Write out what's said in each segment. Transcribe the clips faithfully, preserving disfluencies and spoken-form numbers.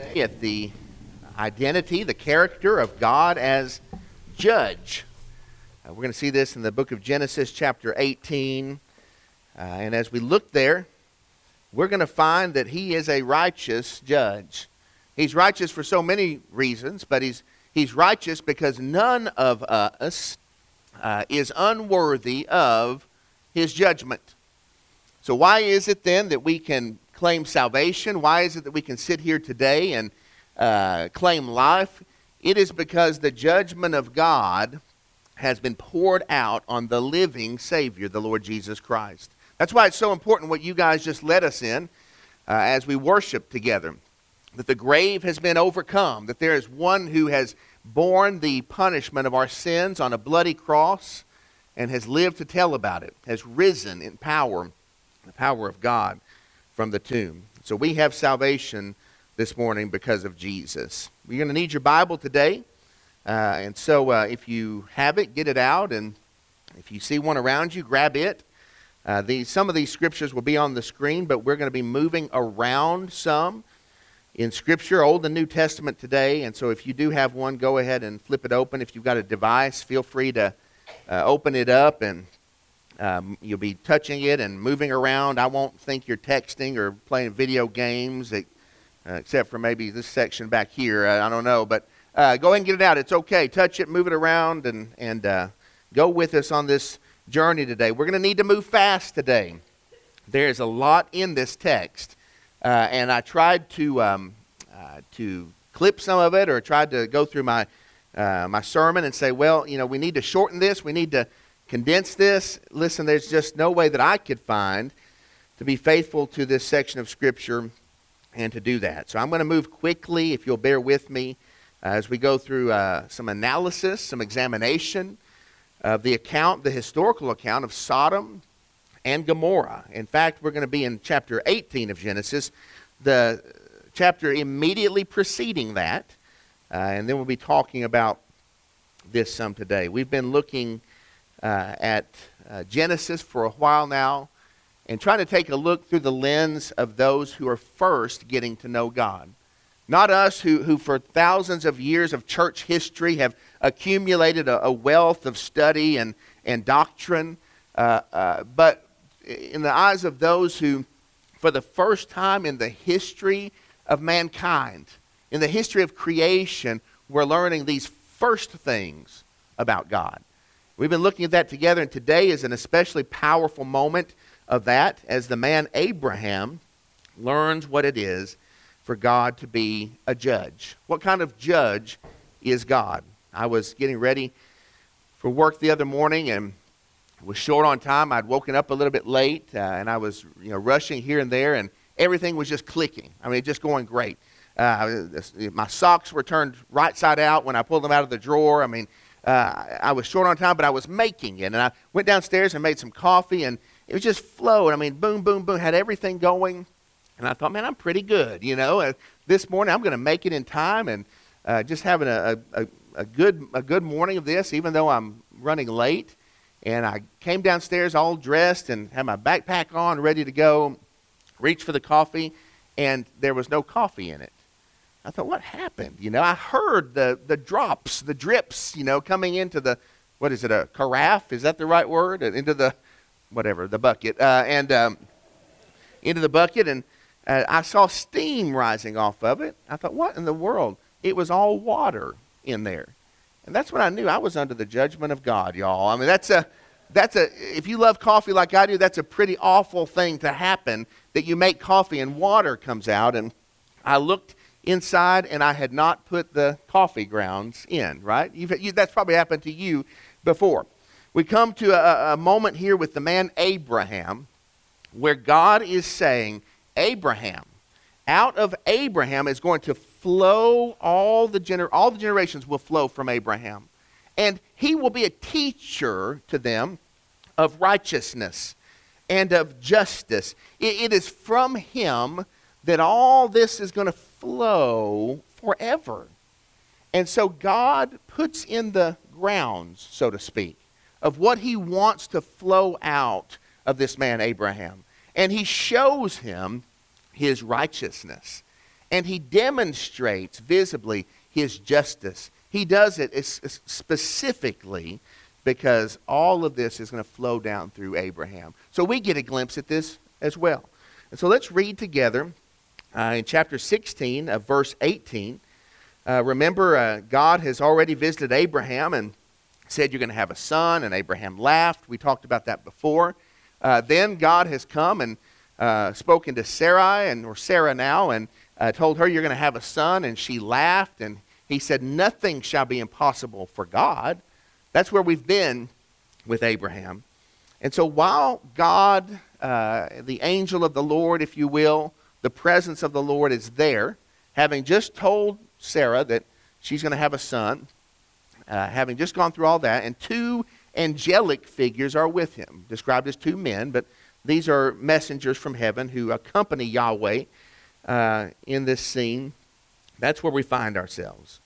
today at the identity, the character of God as judge. Uh, we're going to see this in the book of Genesis chapter eighteen. Uh, and as we look there, we're going to find that he is a righteous judge. He's righteous for so many reasons, but he's he's righteous because none of us uh, is unworthy of his judgment. So why is it then that we can claim salvation? Why is it that we can sit here today and uh, claim life? It is because the judgment of God has been poured out on the living Savior, the Lord Jesus Christ. That's why it's so important what you guys just led us in uh, as we worship together. That the grave has been overcome, that there is one who has borne the punishment of our sins on a bloody cross and has lived to tell about it, has risen in power, the power of God from the tomb. So we have salvation this morning because of Jesus. You're going to need your Bible today, uh, and so uh, if you have it, get it out, and if you see one around you, grab it. Uh, these, some of these scriptures will be on the screen, but we're going to be moving around some in Scripture, Old and New Testament today. And so if you do have one, go ahead and flip it open. If you've got a device, feel free to uh, open it up, and um, you'll be touching it and moving around. I won't think you're texting or playing video games, uh, except for maybe this section back here. Uh, I don't know, but uh, go ahead and get it out. It's okay. Touch it, move it around, and, and uh, go with us on this journey today. We're going to need to move fast today. There's a lot in this text. Uh, and I tried to um, uh, to clip some of it, or tried to go through my uh, my sermon and say, well, you know, we need to shorten this, we need to condense this. Listen, there's just no way that I could find to be faithful to this section of Scripture and to do that. So I'm going to move quickly, if you'll bear with me, uh, as we go through uh, some analysis, some examination of the account, the historical account of Sodom and Gomorrah. In fact, we're going to be in chapter eighteen of Genesis, the chapter immediately preceding that, uh, and then we'll be talking about this some today. We've been looking uh, at uh, Genesis for a while now, and trying to take a look through the lens of those who are first getting to know God. Not us who, who for thousands of years of church history have accumulated a, a wealth of study and, and doctrine, uh, uh, but in the eyes of those who, for the first time in the history of mankind, in the history of creation, we're learning these first things about God. We've been looking at that together, and today is an especially powerful moment of that as the man Abraham learns what it is for God to be a judge. What kind of judge is God? I was getting ready for work the other morning and was short on time. I'd woken up a little bit late, uh, and I was, you know, rushing here and there, and everything was just clicking. I mean, just going great. Uh, my socks were turned right side out when I pulled them out of the drawer. I mean, uh, I was short on time, but I was making it. And I went downstairs and made some coffee, and it was just flowing. I mean, boom, boom, boom, had everything going. And I thought, man, I'm pretty good, you know. Uh, this morning, I'm going to make it in time, and uh, just having a, a, a good a good morning of this, even though I'm running late. And I came downstairs all dressed and had my backpack on, ready to go, reached for the coffee, and there was no coffee in it. I thought, what happened? You know, I heard the, the drops, the drips, you know, coming into the, what is it, a carafe? Is that the right word? Into the, whatever, the bucket. Uh, and um, into the bucket, and uh, I saw steam rising off of it. I thought, what in the world? It was all water in there. And that's when I knew I was under the judgment of God, y'all. I mean, that's a, that's a, if you love coffee like I do, that's a pretty awful thing to happen, that you make coffee and water comes out. And I looked inside, and I had not put the coffee grounds in, right? You've, you, that's probably happened to you before. We come to a, a moment here with the man Abraham, where God is saying, Abraham, out of Abraham is going to flow, all the gener- all the generations will flow from Abraham. And he will be a teacher to them of righteousness and of justice. It, it is from him that all this is going to flow forever. And so God puts in the grounds, so to speak, of what he wants to flow out of this man Abraham. And he shows him his righteousness. and he demonstrates visibly his justice. He does it specifically because all of this is going to flow down through Abraham. So we get a glimpse at this as well. And so let's read together uh, in chapter sixteen of verse eighteen. Uh, remember, uh, God has already visited Abraham and said you're going to have a son, and Abraham laughed. We talked about that before. Uh, then God has come and uh, spoken to Sarai, and or Sarah now, and uh, told her you're going to have a son, and she laughed, and he said nothing shall be impossible for God. That's where we've been with Abraham. And so while God, uh, the angel of the Lord, if you will, the presence of the Lord is there, having just told Sarah that she's going to have a son, uh, having just gone through all that, and two angelic figures are with him, described as two men, but these are messengers from heaven who accompany Yahweh uh, in this scene. That's where we find ourselves.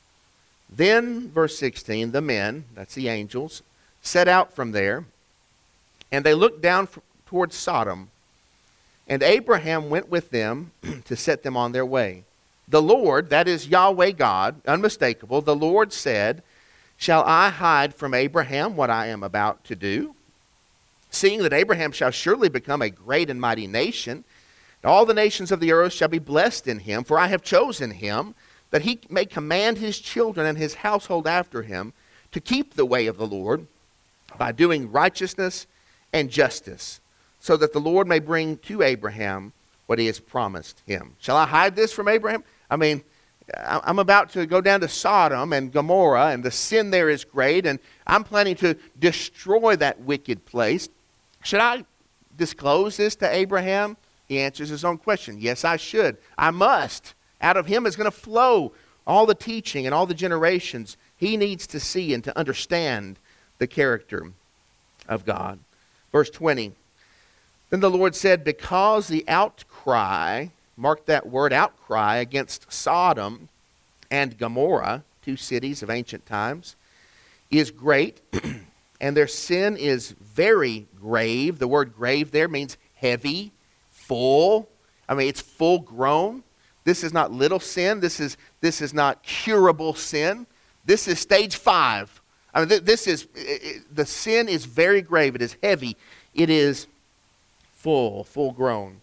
Then, verse sixteen, the men, that's the angels, set out from there, and they looked down f- towards Sodom, and Abraham went with them to set them on their way. The Lord, that is Yahweh God, unmistakable, the Lord said, shall I hide from Abraham what I am about to do? Seeing that Abraham shall surely become a great and mighty nation, all the nations of the earth shall be blessed in him, for I have chosen him, that he may command his children and his household after him to keep the way of the Lord by doing righteousness and justice, so that the Lord may bring to Abraham what he has promised him. Shall I hide this from Abraham? I mean, I'm about to go down to Sodom and Gomorrah, and the sin there is great, and I'm planning to destroy that wicked place. Should I disclose this to Abraham? He answers his own question. Yes, I should. I must. Out of him is going to flow all the teaching and all the generations he needs to see and to understand the character of God. Verse twenty. Then the Lord said, because the outcry, mark that word, outcry, against Sodom and Gomorrah, two cities of ancient times, is great, and their sin is very grave. The word grave there means heavy, full. I mean, it's full grown. This is not little sin. This is, this is not curable sin. This is stage five. I mean, th- this is, it, it, the sin is very grave. It is heavy. It is full, full grown.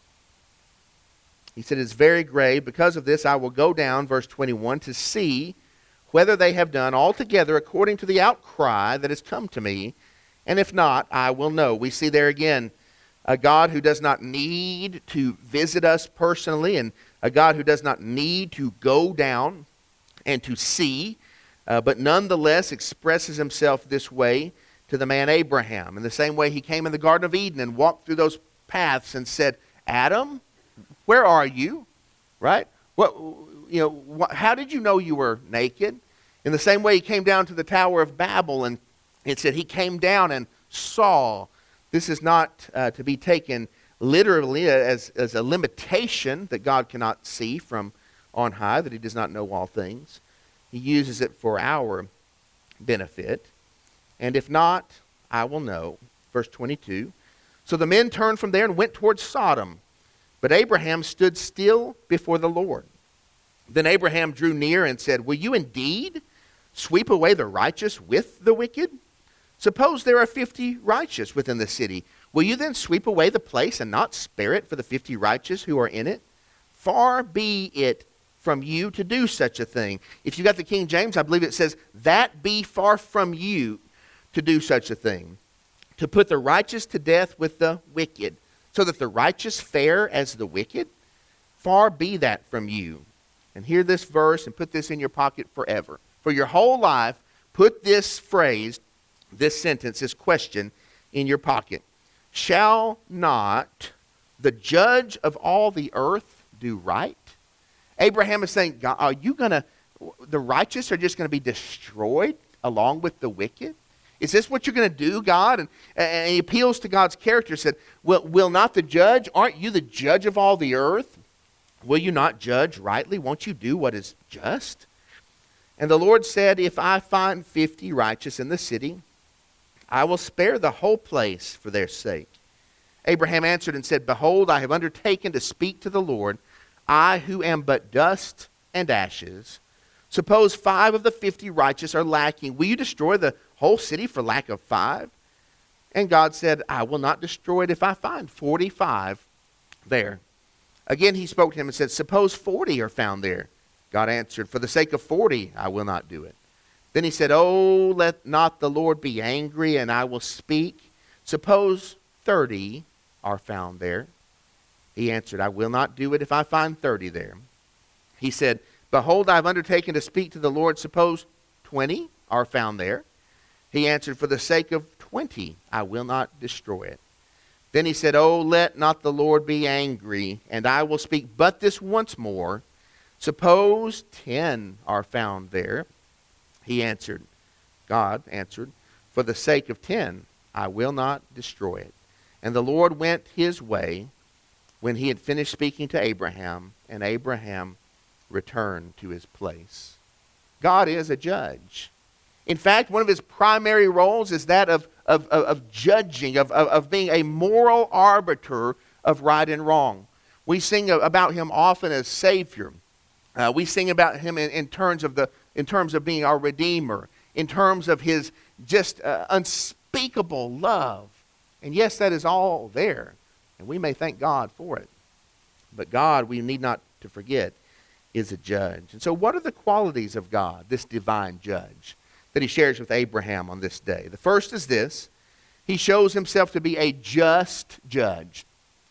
He said, it's very grave. Because of this, I will go down, verse twenty-one, to see whether they have done altogether according to the outcry that has come to me. And if not, I will know. We see there again a God who does not need to visit us personally, and a God who does not need to go down and to see, uh, but nonetheless expresses himself this way to the man Abraham. In the same way he came in the Garden of Eden and walked through those paths and said, Adam, where are you? Right? What, you know, what, how did you know you were naked? In the same way he came down to the Tower of Babel, and it said he came down and saw. This is not uh, to be taken literally as, as a limitation that God cannot see from on high, that he does not know all things. He uses it for our benefit. And if not, I will know. Verse twenty-two. So the men turned from there and went towards Sodom. But Abraham stood still before the Lord. Then Abraham drew near and said, will you indeed sweep away the righteous with the wicked? Suppose there are fifty righteous within the city. Will you then sweep away the place and not spare it for the fifty righteous who are in it? Far be it from you to do such a thing. If you got the King James, I believe it says, that be far from you to do such a thing, to put the righteous to death with the wicked, so that the righteous fare as the wicked. Far be that from you. And hear this verse and put this in your pocket forever. For your whole life, put this phrase, this sentence, this question in your pocket. Shall not the judge of all the earth do right? Abraham is saying, God, are you going to, the righteous are just going to be destroyed along with the wicked? Is this what you're going to do, God? And, and he appeals to God's character, said, will, will not the judge, aren't you the judge of all the earth? Will you not judge rightly? Won't you do what is just? And the Lord said, if I find fifty righteous in the city, I will spare the whole place for their sake. Abraham answered and said, behold, I have undertaken to speak to the Lord. I who am but dust and ashes, suppose five of the fifty righteous are lacking. Will you destroy the whole city for lack of five? And God said, I will not destroy it if I find forty-five there. Again he spoke to him and said, suppose forty are found there. God answered, for the sake of forty, I will not do it. Then he said, oh, let not the Lord be angry, and I will speak. Suppose thirty are found there. He answered, I will not do it if I find thirty there. He said, behold, I have undertaken to speak to the Lord. Suppose twenty are found there. He answered, for the sake of twenty, I will not destroy it. Then he said, oh, let not the Lord be angry, and I will speak but this once more. Suppose ten are found there. He answered, God answered, for the sake of ten, I will not destroy it. And the Lord went his way when he had finished speaking to Abraham, and Abraham returned to his place. God is a judge. In fact, one of his primary roles is that of, of, of, of judging, of, of, of being a moral arbiter of right and wrong. We sing about him often as Savior. Uh, we sing about him in, in terms of the in terms of being our Redeemer, in terms of his just uh, unspeakable love. And yes, that is all there. And we may thank God for it. But God, we need not to forget, is a judge. And so what are the qualities of God, this divine judge, that he shares with Abraham on this day? The first is this: he shows himself to be a just judge.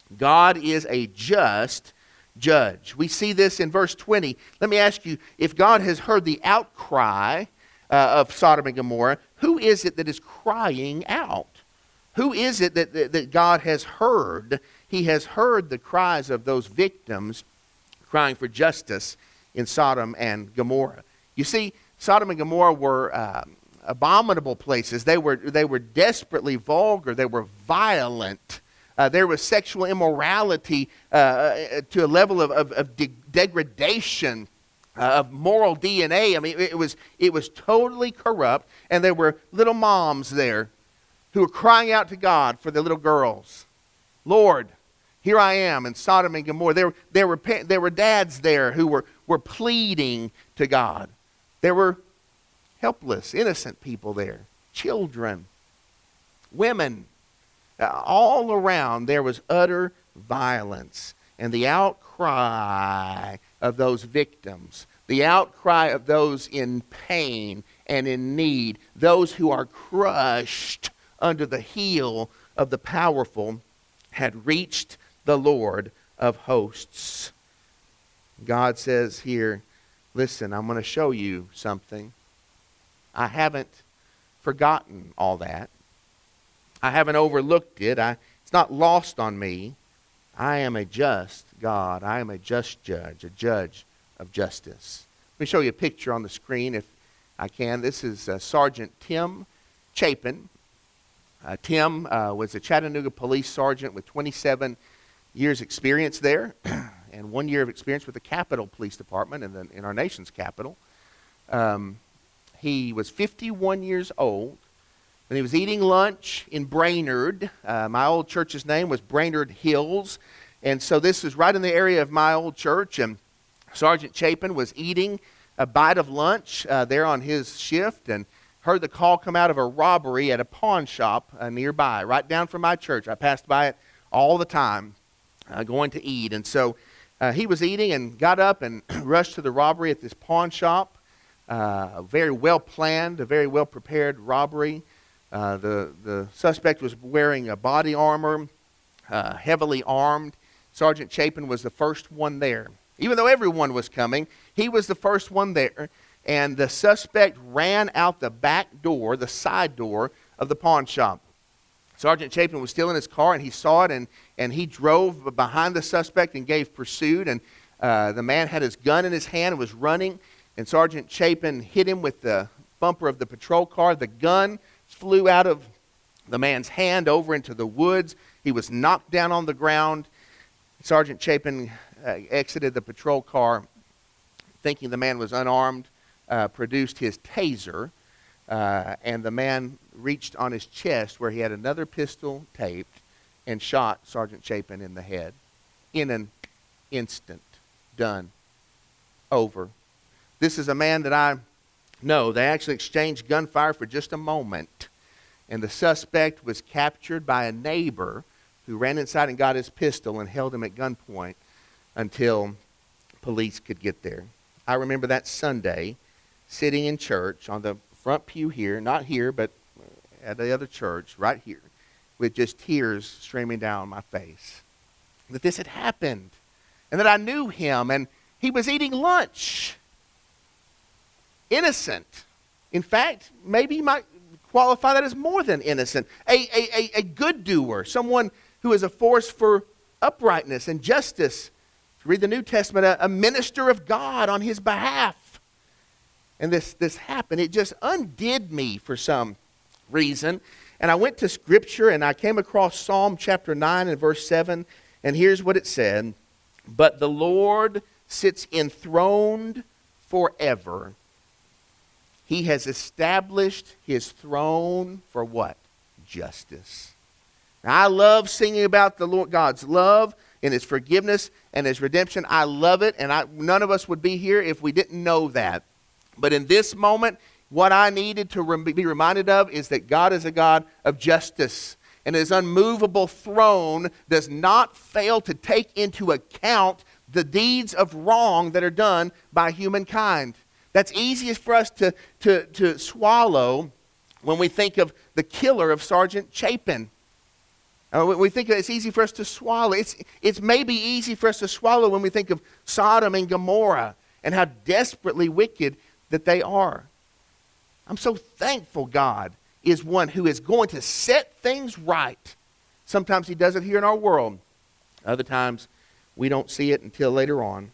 God is a just judge. We see this in verse twenty. Let me ask you, if God has heard the outcry uh, of Sodom and Gomorrah, who is it that is crying out? Who is it that, that, that God has heard? He has heard the cries of those victims crying for justice in Sodom and Gomorrah. You see, Sodom and Gomorrah were uh, abominable places. They were, they were desperately vulgar. They were violent. Uh, there was sexual immorality uh, to a level of, of, of de- degradation uh, of moral D N A. I mean, it was, it was totally corrupt. And there were little moms there who were crying out to God for their little girls. Lord, here I am in Sodom and Gomorrah. There, there, were, there were dads there who were, were pleading to God. There were helpless, innocent people there. Children, women. Uh, all around there was utter violence. And the outcry of those victims, the outcry of those in pain and in need, those who are crushed under the heel of the powerful, had reached the Lord of hosts. God says here, listen, I'm going to show you something. I haven't forgotten all that. I haven't overlooked it. I, it's not lost on me. I am a just God. I am a just judge, a judge of justice. Let me show you a picture on the screen if I can. This is uh, Sergeant Tim Chapin. Uh, Tim uh, was a Chattanooga police sergeant with twenty-seven years experience there and one year of experience with the Capitol Police Department in, the, in our nation's capital. Um, he was fifty-one years old when he was eating lunch in Brainerd. Uh, my old church's name was Brainerd Hills. And so this is right in the area of my old church. And Sergeant Chapin was eating a bite of lunch uh, there on his shift and heard the call come out of a robbery at a pawn shop uh, nearby, right down from my church. I passed by it all the time uh, going to eat. And so uh, he was eating and got up and rushed to the robbery at this pawn shop. Uh, a very well planned, a very well prepared robbery. Uh, the, the suspect was wearing a body armor, uh, heavily armed. Sergeant Chapin was the first one there. Even though everyone was coming, he was the first one there. And the suspect ran out the back door, the side door of the pawn shop. Sergeant Chapin was still in his car, and he saw it, and, and he drove behind the suspect and gave pursuit. And uh, the man had his gun in his hand and was running. And Sergeant Chapin hit him with the bumper of the patrol car. The gun flew out of the man's hand over into the woods. He was knocked down on the ground. Sergeant Chapin uh, exited the patrol car thinking the man was unarmed, uh, produced his taser, uh, and the man reached on his chest where he had another pistol taped and shot Sergeant Chapin in the head in an instant. Done. Over. This is a man that I know. They actually exchanged gunfire for just a moment. And the suspect was captured by a neighbor who ran inside and got his pistol and held him at gunpoint until police could get there. I remember that Sunday sitting in church on the front pew here, not here, but at the other church, right here, with just tears streaming down my face. That this had happened. And that I knew him, and he was eating lunch. Innocent. In fact, maybe you might qualify that as more than innocent. A, a, a, a good doer, someone who is a force for uprightness and justice. If you read the New Testament, a, a minister of God on his behalf. And this, this happened. It just undid me for some reason. And I went to Scripture and I came across Psalm chapter nine and verse seven. And here's what it said. But the Lord sits enthroned forever. He has established his throne for what? Justice. Now, I love singing about the Lord God's love and his forgiveness and his redemption. I love it, and I, none of us would be here if we didn't know that. But in this moment, what I needed to rem- be reminded of is that God is a God of justice. And his unmovable throne does not fail to take into account the deeds of wrong that are done by humankind. That's easiest for us to, to, to swallow when we think of the killer of Sergeant Chapin. Uh, we think it's easy for us to swallow. It's, it's maybe easy for us to swallow when we think of Sodom and Gomorrah and how desperately wicked that they are. I'm so thankful God is one who is going to set things right. Sometimes he does it here in our world. Other times we don't see it until later on.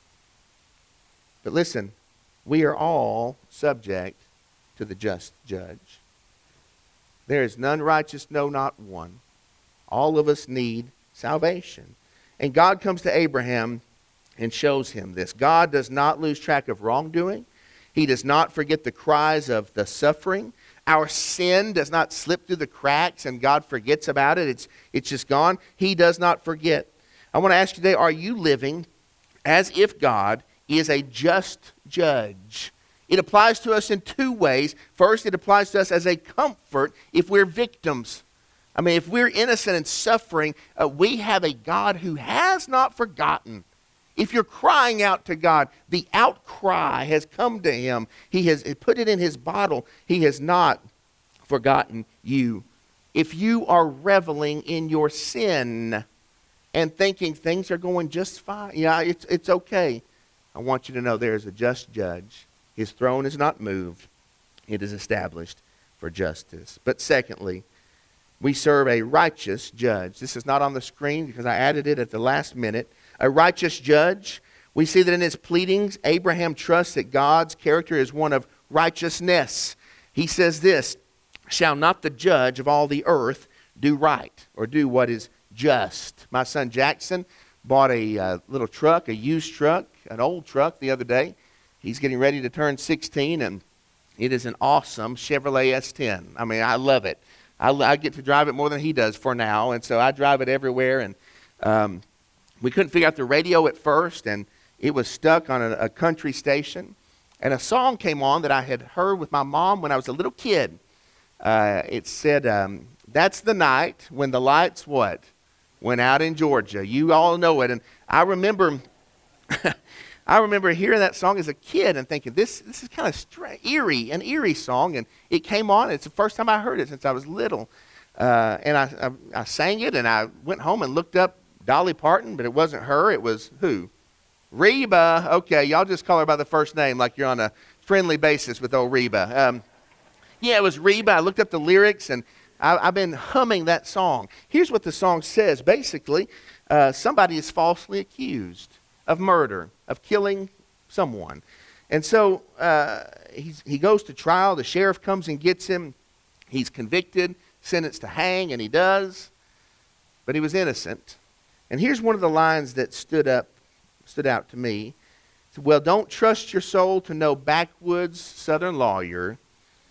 But listen, we are all subject to the just judge. There is none righteous, no, not one. All of us need salvation. And God comes to Abraham and shows him this. God does not lose track of wrongdoing. He does not forget the cries of the suffering. Our sin does not slip through the cracks and God forgets about it. It's, it's just gone. He does not forget. I want to ask you today, are you living as if God is a just judge? It applies to us in two ways. First, it applies to us as a comfort if we're victims. I mean, if we're innocent and suffering, uh, we have a God who has not forgotten. If you're crying out to God, the outcry has come to him. He has put it in his bottle. He has not forgotten you. If you are reveling in your sin and thinking things are going just fine, yeah, it's, it's okay. I want you to know there is a just judge. His throne is not moved. It is established for justice. But secondly, we serve a righteous judge. This is not on the screen because I added it at the last minute. A righteous judge. We see that in his pleadings, Abraham trusts that God's character is one of righteousness. He says this, shall not the judge of all the earth do right or do what is just? My son Jackson bought a uh, little truck, a used truck, an old truck the other day. He's getting ready to turn sixteen, and it is an awesome Chevrolet S ten. I mean, I love it. I, I get to drive it more than he does for now, and so I drive it everywhere. And um, we couldn't figure out the radio at first, and it was stuck on a, a country station. And a song came on that I had heard with my mom when I was a little kid. Uh, it said, um, that's the night when the lights, what? Went out in Georgia. You all know it. And I remember... I remember hearing that song as a kid and thinking, this this is kind of stra- eerie, an eerie song. And it came on. It's the first time I heard it since I was little. Uh, and I, I, I sang it, and I went home and looked up Dolly Parton, but it wasn't her. It was who? Reba. Okay, y'all just call her by the first name like you're on a friendly basis with old Reba. Um, yeah, it was Reba. I looked up the lyrics, and I, I've been humming that song. Here's what the song says. Basically, uh, somebody is falsely accused of murder, of killing someone. And so uh, he's, he goes to trial. The sheriff comes and gets him. He's convicted, sentenced to hang, and he does. But he was innocent. And here's one of the lines that stood up, stood out to me. It said, well, don't trust your soul to no backwoods southern lawyer.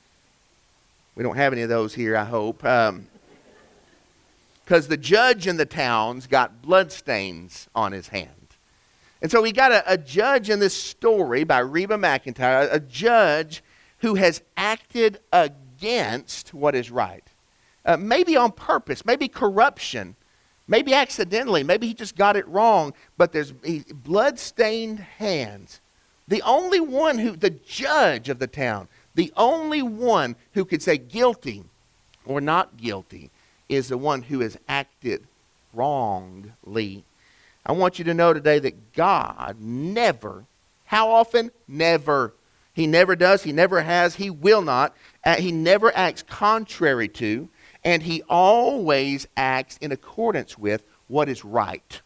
We don't have any of those here, I hope. Um, because the judge in the town's got bloodstains on his hand. And so we got a, a judge in this story by Reba McEntire, a, a judge who has acted against what is right. Uh, maybe on purpose, maybe corruption, maybe accidentally, maybe he just got it wrong, but there's he, blood-stained hands. The only one who, the judge of the town, the only one who could say guilty or not guilty is the one who has acted wrongly. I want you to know today that God never, how often? Never. He never does. He never has. He will not. Uh, he never acts contrary to, and he always acts in accordance with what is right.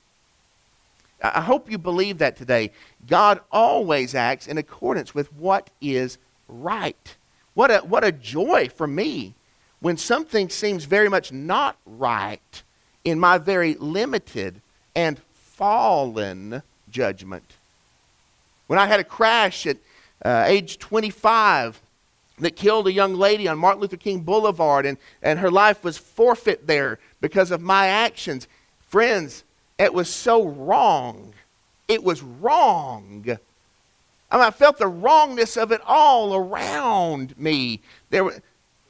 I hope you believe that today. God always acts in accordance with what is right. What a, what a joy for me when something seems very much not right in my very limited and fallen judgment. When I had a crash at uh, age twenty-five that killed a young lady on Martin Luther King Boulevard, and, and her life was forfeit there because of my actions. Friends, it was so wrong. It was wrong. I mean, I felt the wrongness of it all around me. There were,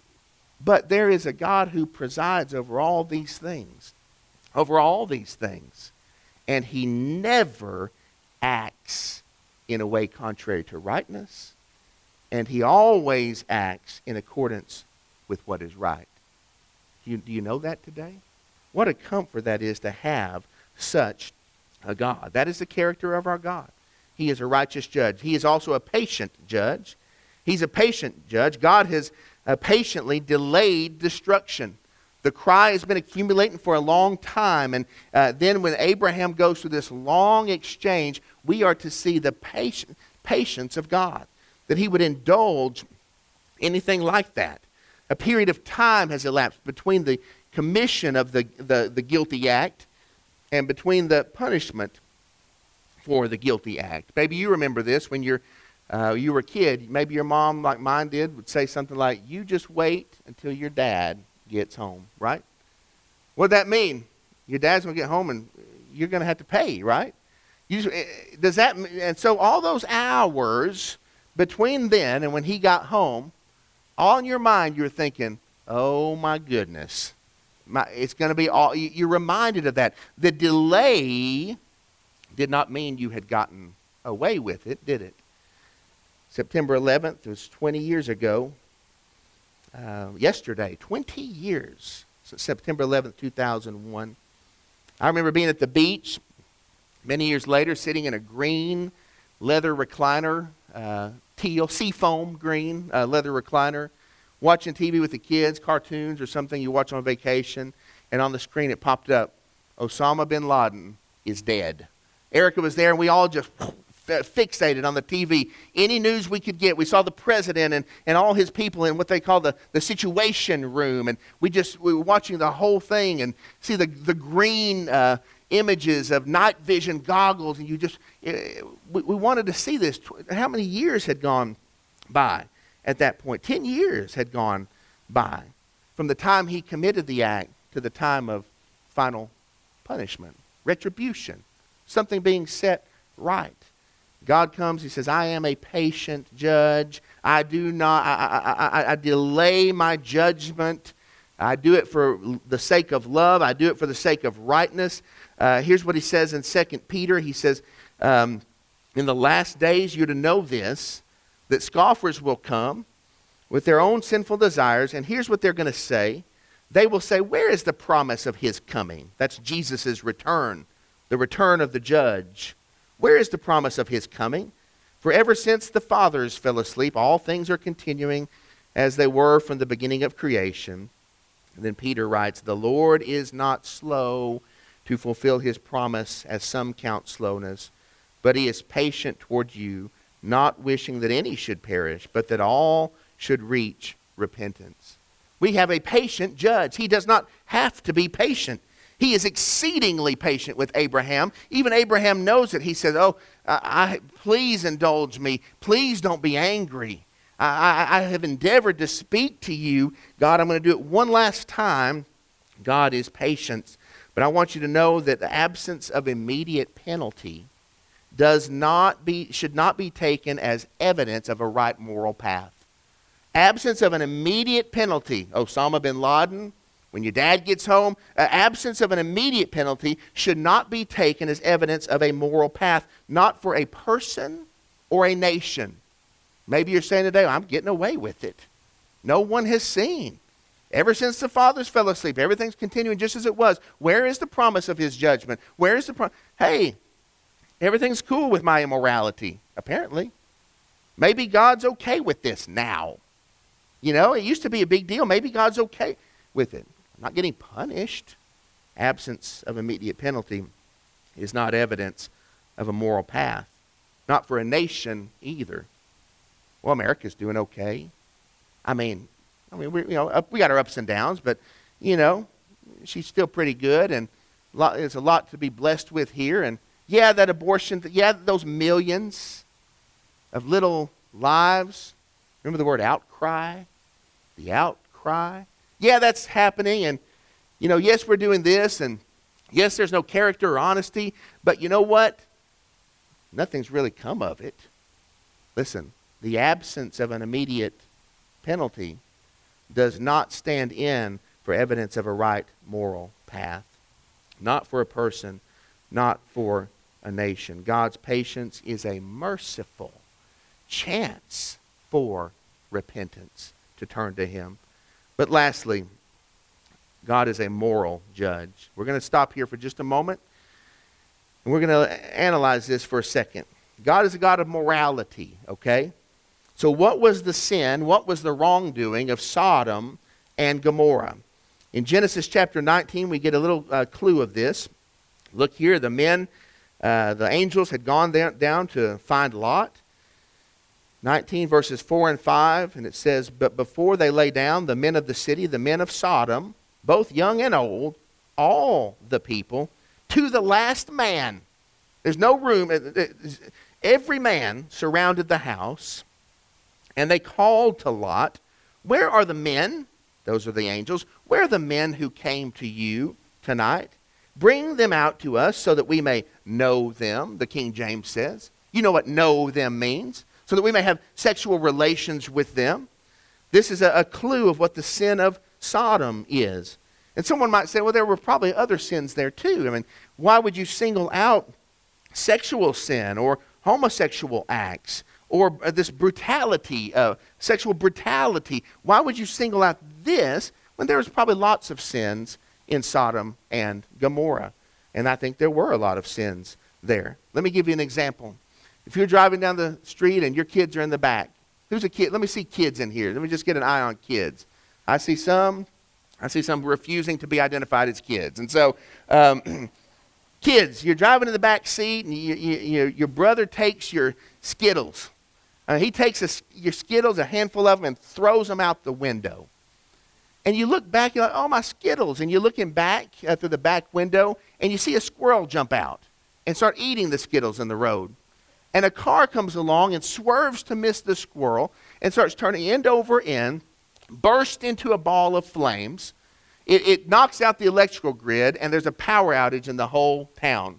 but there is a God who presides over all these things. Over all these things. And he never acts in a way contrary to rightness. And he always acts in accordance with what is right. Do you, do you know that today? What a comfort that is to have such a God. That is the character of our God. He is a righteous judge. He is also a patient judge. He's a patient judge. God has uh, patiently delayed destruction. The cry has been accumulating for a long time. And uh, then when Abraham goes through this long exchange, we are to see the patient, patience of God. That he would indulge anything like that. A period of time has elapsed between the commission of the, the, the guilty act and between the punishment for the guilty act. Maybe you remember this when you're, uh, you were a kid. Maybe your mom, like mine did, would say something like, you just wait until your dad gets home, right? What does that mean? Your dad's going to get home and you're going to have to pay, right? You just, does that, and so all those hours between then and when he got home, all in your mind you're thinking, oh my goodness, my, it's going to be all, you're reminded of that. The delay did not mean you had gotten away with it, did it? September eleventh was twenty years ago. Uh, yesterday, twenty years, September eleventh, two thousand one. I remember being at the beach many years later, sitting in a green leather recliner, uh, teal, seafoam green uh, leather recliner, watching T V with the kids, cartoons or something you watch on vacation, and on the screen it popped up, Osama bin Laden is dead. Erica was there, and we all just fixated on the T V. Any news we could get. We saw the president and, and all his people in what they call the, the situation room. And we just we were watching the whole thing and see the, the green uh, images of night vision goggles. And you just, uh, we, we wanted to see this. How many years had gone by at that point? Ten years had gone by from the time he committed the act to the time of final punishment, retribution, something being set right. God comes, he says, I am a patient judge. I do not, I, I, I, I delay my judgment. I do it for the sake of love. I do it for the sake of rightness. Uh, here's what he says in Second Peter. He says, um, in the last days you're to know this, that scoffers will come with their own sinful desires. And here's what they're going to say. They will say, where is the promise of his coming? That's Jesus' return, the return of the judge. Where is the promise of his coming? For ever since the fathers fell asleep, all things are continuing as they were from the beginning of creation. And then Peter writes, the Lord is not slow to fulfill his promise, as some count slowness, but he is patient toward you, not wishing that any should perish, but that all should reach repentance. We have a patient judge. He does not have to be patient. He is exceedingly patient with Abraham. Even Abraham knows it. He says, oh, I, I, please indulge me. Please don't be angry. I, I, I have endeavored to speak to you. God, I'm going to do it one last time. God is patient. But I want you to know that the absence of immediate penalty does not be, should not be taken as evidence of a right moral path. Absence of an immediate penalty, Osama bin Laden, when your dad gets home, uh, absence of an immediate penalty should not be taken as evidence of a moral path, not for a person or a nation. Maybe you're saying today, I'm getting away with it. No one has seen. Ever since the fathers fell asleep, everything's continuing just as it was. Where is the promise of his judgment? Where is the promise? Hey, everything's cool with my immorality, apparently. Maybe God's okay with this now. You know, it used to be a big deal. Maybe God's okay with it. I'm not getting punished. Absence of immediate penalty is not evidence of a moral path. Not for a nation either. Well, America's doing okay. I mean, I mean, we you know up, we got our ups and downs, but you know, she's still pretty good, and lot, there's a lot to be blessed with here. And yeah, that abortion, yeah, those millions of little lives. Remember the word outcry? The outcry. Yeah, that's happening, and you know, yes, we're doing this, and yes, there's no character or honesty, but you know what? Nothing's really come of it. Listen, the absence of an immediate penalty does not stand in for evidence of a right moral path. Not for a person, not for a nation. God's patience is a merciful chance for repentance, to turn to him. But lastly, God is a moral judge. We're going to stop here for just a moment, and we're going to analyze this for a second. God is a God of morality, okay? So what was the sin, what was the wrongdoing of Sodom and Gomorrah? In Genesis chapter nineteen, we get a little uh, clue of this. Look here, the men, uh, the angels had gone there, down to find Lot. nineteen verses four and five, and it says, "But before they lay down, the men of the city, the men of Sodom, both young and old, all the people, to the last man." There's no room. Every man surrounded the house, and they called to Lot, "Where are the men?" Those are the angels. "Where are the men who came to you tonight? Bring them out to us so that we may know them," the King James says. You know what know them means. So that we may have sexual relations with them. This is a, a clue of what the sin of Sodom is. And someone might say, well, there were probably other sins there too. I mean, why would you single out sexual sin or homosexual acts or uh, this brutality, uh, sexual brutality? Why would you single out this when there was probably lots of sins in Sodom and Gomorrah? And I think there were a lot of sins there. Let me give you an example. If you're driving down the street and your kids are in the back, who's a kid? Let me see kids in here. Let me just get an eye on kids. I see some. I see some refusing to be identified as kids. And so, um, kids, you're driving in the back seat, and you, you, you, your brother takes your Skittles. Uh, he takes a, your Skittles, a handful of them, and throws them out the window. And you look back, you're like, oh, my Skittles. And you're looking back uh, through the back window, and you see a squirrel jump out and start eating the Skittles in the road. And a car comes along and swerves to miss the squirrel and starts turning end over end, bursts into a ball of flames. It, it knocks out the electrical grid, and there's a power outage in the whole town.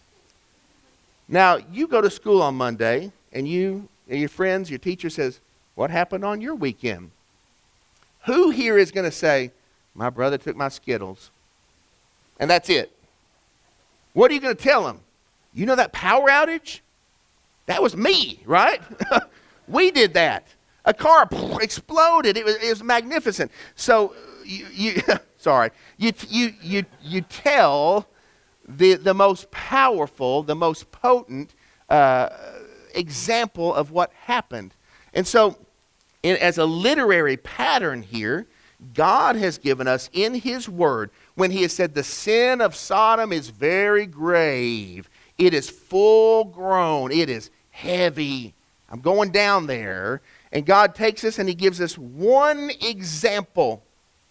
Now, you go to school on Monday, and you, and your friends, your teacher says, what happened on your weekend? Who here is going to say, my brother took my Skittles? And that's it. What are you going to tell them? You know that power outage? That was me, right? We did that. A car exploded. It was, it was magnificent. So you, you sorry, you you you you tell the the most powerful, the most potent uh, example of what happened. And so, in, as a literary pattern here, God has given us in His Word when He has said the sin of Sodom is very grave. It is full grown. It is heavy. I'm going down there. And God takes us and He gives us one example.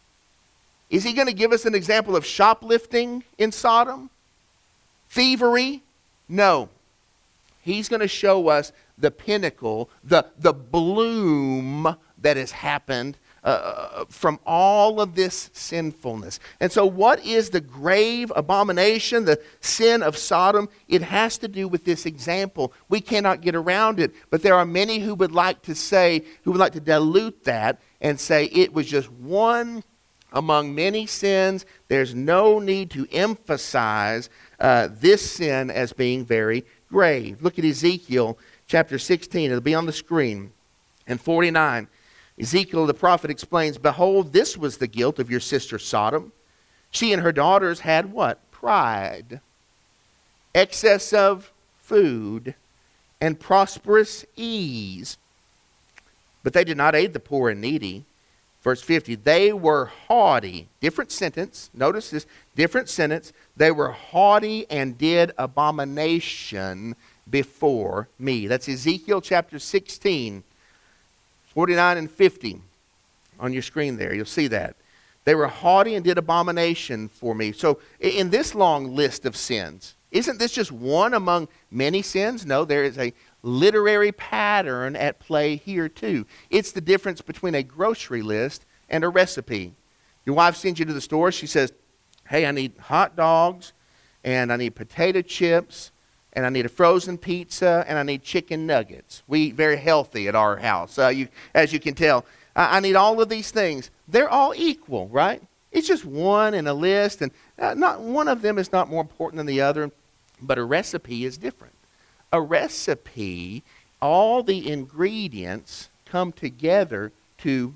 Is He going to give us an example of shoplifting in Sodom? Thievery? No. He's going to show us the pinnacle, the, the bloom that has happened uh, from all of this sinfulness. And so what is the grave abomination, the sin of Sodom? It has to do with this example. We cannot get around it. But there are many who would like to say, who would like to dilute that and say it was just one among many sins. There's no need to emphasize uh, this sin as being very grave. Look at Ezekiel chapter sixteen. It'll be on the screen. And forty-nine. Ezekiel the prophet explains, behold, this was the guilt of your sister Sodom. She and her daughters had what? Pride, excess of food, and prosperous ease. But they did not aid the poor and needy. Verse fifty, they were haughty. Different sentence. Notice this. Different sentence. They were haughty and did abomination before me. That's Ezekiel chapter sixteen. forty-nine and fifty on your screen there. You'll see that. They were haughty and did abomination for me. So in this long list of sins, isn't this just one among many sins? No, there is a literary pattern at play here too. It's the difference between a grocery list and a recipe. Your wife sends you to the store. She says, hey, I need hot dogs, and I need potato chips, and I need a frozen pizza, and I need chicken nuggets. We eat very healthy at our house, uh, you, as you can tell. I, I need all of these things. They're all equal, right? It's just one in a list, and uh, not one of them is not more important than the other, but a recipe is different. A recipe, all the ingredients come together to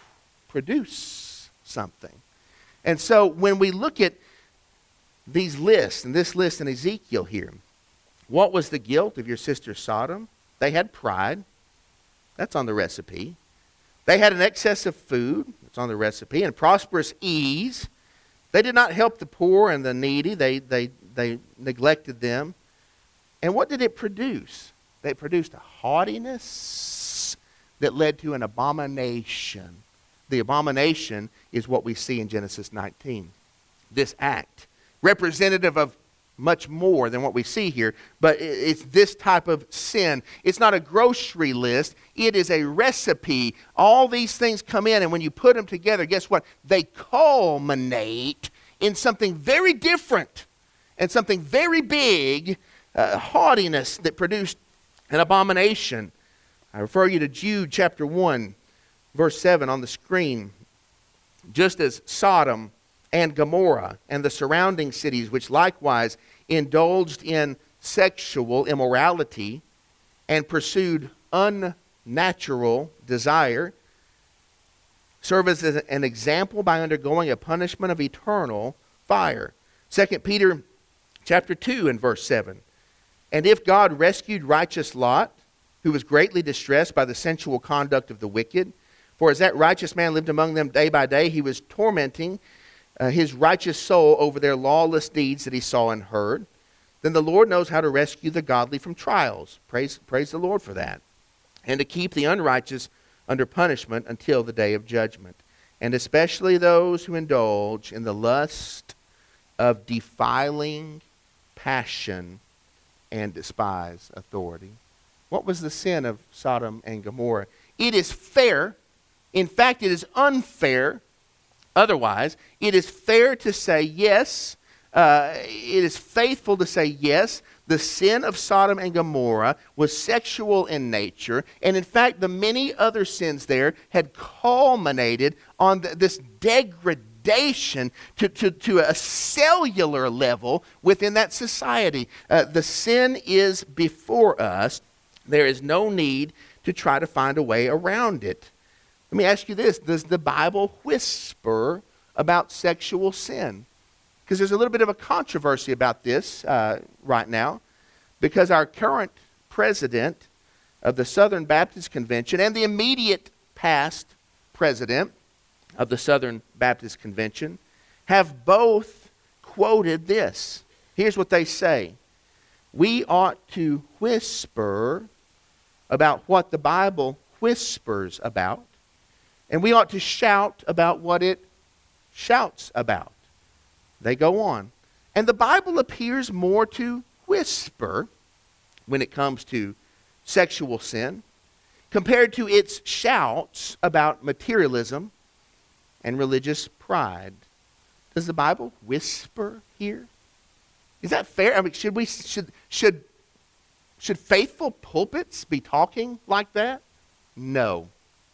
produce something. And so when we look at these lists, and this list in Ezekiel here, what was the guilt of your sister Sodom? They had pride. That's on the recipe. They had an excess of food. That's on the recipe. And prosperous ease. They did not help the poor and the needy. They, they, they neglected them. And what did it produce? They produced a haughtiness that led to an abomination. The abomination is what we see in Genesis nineteen. This act, representative of much more than what we see here, but it's this type of sin. It's not a grocery list. It is a recipe. All these things come in, and when you put them together, guess what? They culminate in something very different and something very big, uh, haughtiness that produced an abomination. I refer you to Jude chapter one, verse seven on the screen. Just as Sodom and Gomorrah and the surrounding cities, which likewise indulged in sexual immorality and pursued unnatural desire, serve as an example by undergoing a punishment of eternal fire. Second Peter chapter two and verse seven. And if God rescued righteous Lot, who was greatly distressed by the sensual conduct of the wicked, for as that righteous man lived among them day by day, he was tormenting Uh, his righteous soul over their lawless deeds that he saw and heard, then the Lord knows how to rescue the godly from trials. Praise, praise the Lord for that. And to keep the unrighteous under punishment until the day of judgment. And especially those who indulge in the lust of defiling passion and despise authority. What was the sin of Sodom and Gomorrah? It is fair. In fact, it is unfair. Otherwise, it is fair to say yes, uh, it is faithful to say yes, the sin of Sodom and Gomorrah was sexual in nature, and in fact, the many other sins there had culminated on the, this degradation to, to, to a cellular level within that society. Uh, the sin is before us. There is no need to try to find a way around it. Let me ask you this. Does the Bible whisper about sexual sin? Because there's a little bit of a controversy about this uh, right now. Because our current president of the Southern Baptist Convention and the immediate past president of the Southern Baptist Convention have both quoted this. Here's what they say. We ought to whisper about what the Bible whispers about. And we ought to shout about what it shouts about. They go on. And the Bible appears more to whisper when it comes to sexual sin compared to its shouts about materialism and religious pride. Does the Bible whisper here? Is that fair? I mean, should we should should should faithful pulpits be talking like that? No.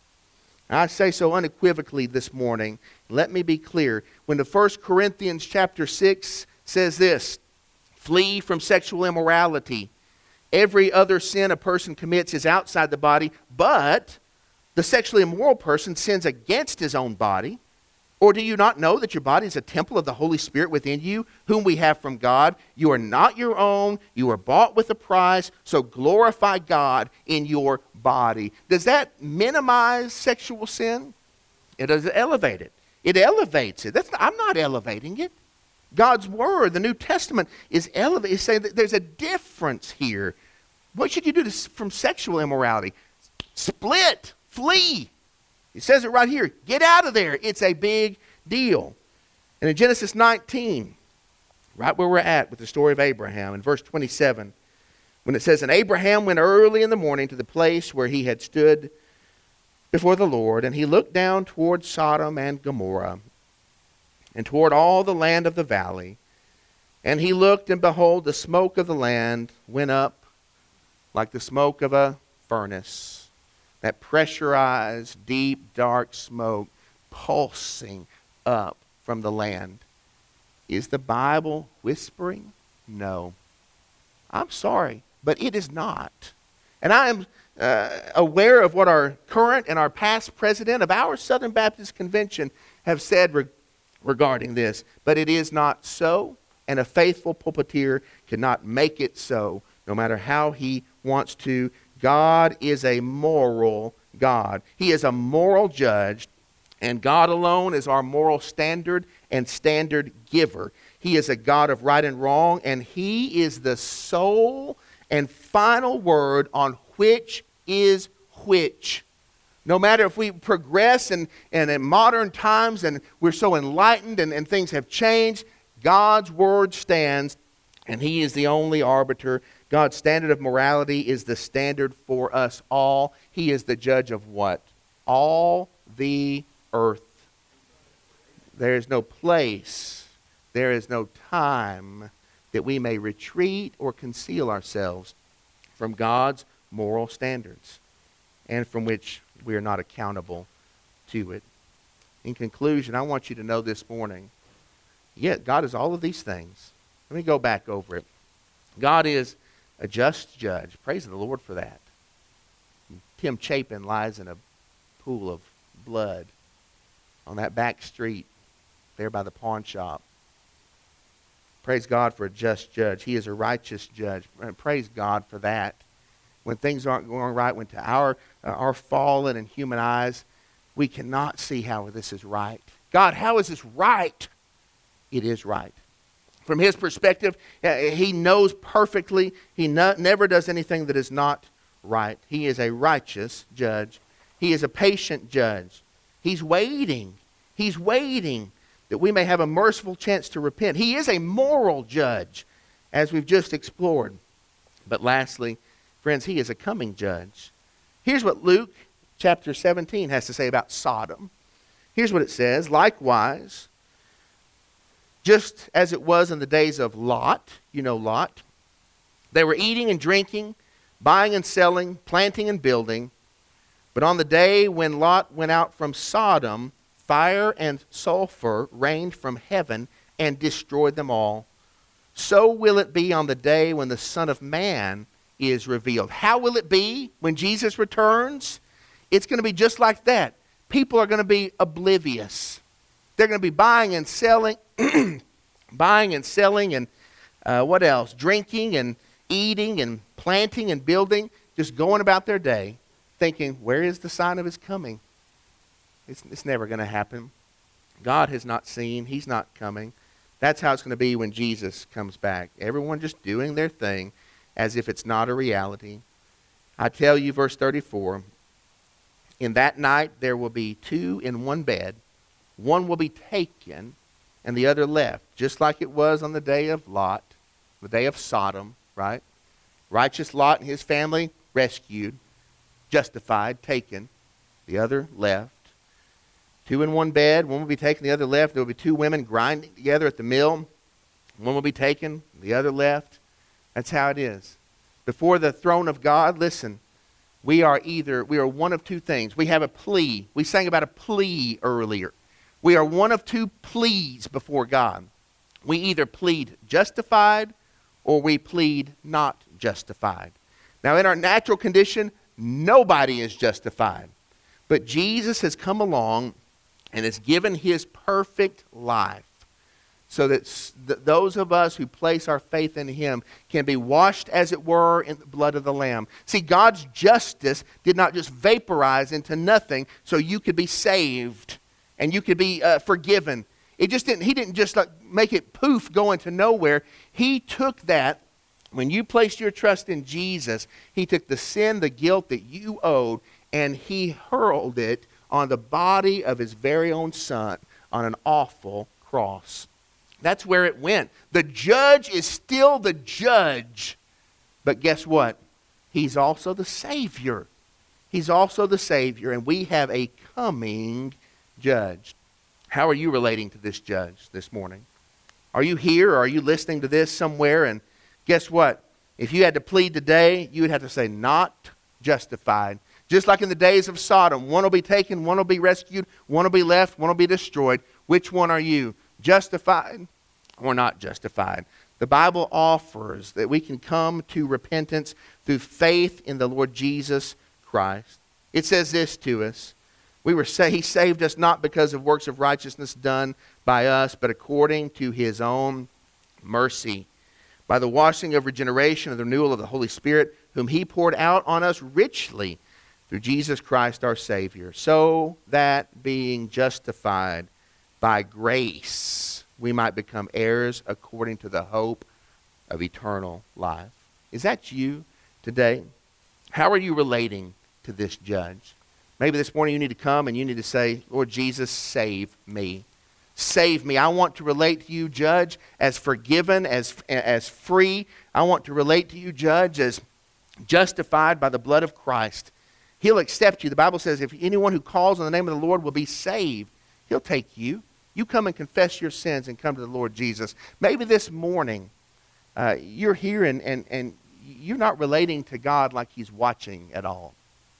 I say so unequivocally this morning. Let me be clear. When the First Corinthians chapter six says this, flee from sexual immorality. Every other sin a person commits is outside the body, but the sexually immoral person sins against his own body. Or do you not know that your body is a temple of the Holy Spirit within you, whom we have from God? You are not your own. You are bought with a price. So glorify God in your body. Does that minimize sexual sin? It does elevate it. It elevates it. That's not, I'm not elevating it. God's Word, the New Testament, is elevating. It's saying that there's a difference here. What should you do to, from sexual immorality? Split. Flee. It says it right here. Get out of there. It's a big deal. And in Genesis nineteen, right where we're at with the story of Abraham, in verse twenty-seven, when it says, and Abraham went early in the morning to the place where he had stood before the Lord, and he looked down toward Sodom and Gomorrah, and toward all the land of the valley. And he looked, and behold, the smoke of the land went up like the smoke of a furnace. That pressurized, deep, dark smoke pulsing up from the land. Is the Bible whispering? No. I'm sorry, but it is not. And I am uh, aware of what our current and our past president of our Southern Baptist Convention have said re- regarding this. But it is not so, and a faithful pulpiteer cannot make it so, no matter how he wants to. God is a moral God. He is a moral judge, and God alone is our moral standard and standard giver. He is a God of right and wrong, and He is the sole and final word on which is which. No matter if we progress and, and in modern times and we're so enlightened and, and things have changed, God's word stands, and He is the only arbiter. God's standard of morality is the standard for us all. He is the judge of what? All the earth. There is no place, there is no time that we may retreat or conceal ourselves from God's moral standards, and from which we are not accountable to it. In conclusion, I want you to know this morning, yet God is all of these things. Let me go back over it. God is a just judge. Praise the Lord for that. Tim Chapin lies in a pool of blood on that back street there by the pawn shop. Praise God for a just judge. He is a righteous judge. And praise God for that. When things aren't going right, when to our, uh, our fallen and human eyes, we cannot see how this is right. God, how is this right? It is right. From His perspective, uh, He knows perfectly. He no, never does anything that is not right. He is a righteous judge. He is a patient judge. He's waiting. He's waiting that we may have a merciful chance to repent. He is a moral judge, as we've just explored. But lastly, friends, He is a coming judge. Here's what Luke chapter seventeen has to say about Sodom. Here's what it says. Likewise, just as it was in the days of Lot, you know Lot, they were eating and drinking, buying and selling, planting and building. But on the day when Lot went out from Sodom, fire and sulfur rained from heaven and destroyed them all. So will it be on the day when the Son of Man is revealed. How will it be when Jesus returns? It's going to be just like that. People are going to be oblivious. They're going to be buying and selling, buying and selling and uh, what else? Drinking and eating and planting and building, just going about their day, thinking, where is the sign of His coming? It's, it's never going to happen. God has not seen. He's not coming. That's how it's going to be when Jesus comes back. Everyone just doing their thing as if it's not a reality. I tell you, verse thirty-four, in that night there will be two in one bed. One will be taken and the other left, just like it was on the day of Lot, the day of Sodom, right? Righteous Lot and his family rescued, justified, taken. The other left. Two in one bed, one will be taken, the other left. There will be two women grinding together at the mill. One will be taken, the other left. That's how it is. Before the throne of God, listen, we are either, we are one of two things. We have a plea. We sang about a plea earlier. We are one of two pleas before God. We either plead justified or we plead not justified. Now, in our natural condition, nobody is justified. But Jesus has come along and has given his perfect life so that th- those of us who place our faith in him can be washed, as it were, in the blood of the Lamb. See, God's justice did not just vaporize into nothing so you could be saved and you could be uh, forgiven. It just didn't. He didn't just like make it poof, go into nowhere. He took that. When you placed your trust in Jesus, he took the sin, the guilt that you owed, and he hurled it on the body of his very own son on an awful cross. That's where it went. The judge is still the judge. But guess what? He's also the Savior. He's also the Savior, and we have a coming judge. How are you relating to this judge this morning? Are you here or are you listening to this somewhere? And guess what? If you had to plead today, you would have to say, not justified. Just like in the days of Sodom, one will be taken, one will be rescued, one will be left, one will be destroyed. Which one are you? Justified or not justified? The Bible offers that we can come to repentance through faith in the Lord Jesus Christ. It says this to us. We were say he saved us not because of works of righteousness done by us, but according to his own mercy, by the washing of regeneration and the renewal of the Holy Spirit, whom he poured out on us richly through Jesus Christ our Savior, so that being justified by grace, we might become heirs according to the hope of eternal life. Is that you today? How are you relating to this judge? Maybe this morning you need to come and you need to say, Lord Jesus, save me. Save me. I want to relate to you, Judge, as forgiven, as, as free. I want to relate to you, Judge, as justified by the blood of Christ. He'll accept you. The Bible says if anyone who calls on the name of the Lord will be saved, he'll take you. You come and confess your sins and come to the Lord Jesus. Maybe this morning uh, you're here and, and, and you're not relating to God like he's watching at all.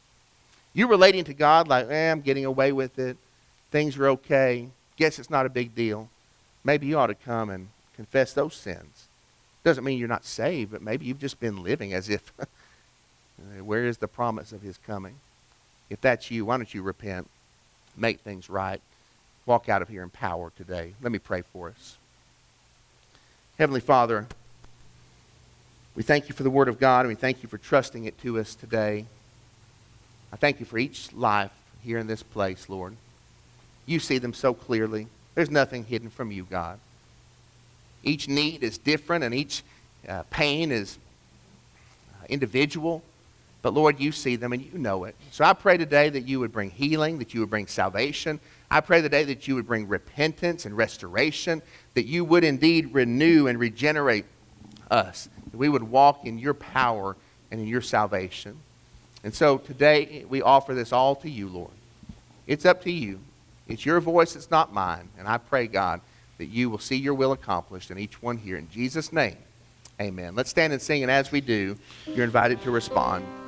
You're relating to God like, eh, I'm getting away with it. Things are okay. Guess it's not a big deal. Maybe you ought to come and confess those sins. Doesn't mean you're not saved, but maybe you've just been living as if, where is the promise of his coming? If that's you, why don't you repent, make things right, walk out of here in power today. Let me pray for us. Heavenly Father, we thank you for the Word of God, and we thank you for trusting it to us today. I thank you for each life here in this place, Lord. You see them so clearly. There's nothing hidden from you, God. Each need is different and each uh, pain is uh, individual. But Lord, you see them and you know it. So I pray today that you would bring healing, that you would bring salvation. I pray today that you would bring repentance and restoration, that you would indeed renew and regenerate us, that we would walk in your power and in your salvation. And so today we offer this all to you, Lord. It's up to you. It's your voice, it's not mine. And I pray, God, that you will see your will accomplished in each one here. In Jesus' name, amen. Let's stand and sing, and as we do, you're invited to respond.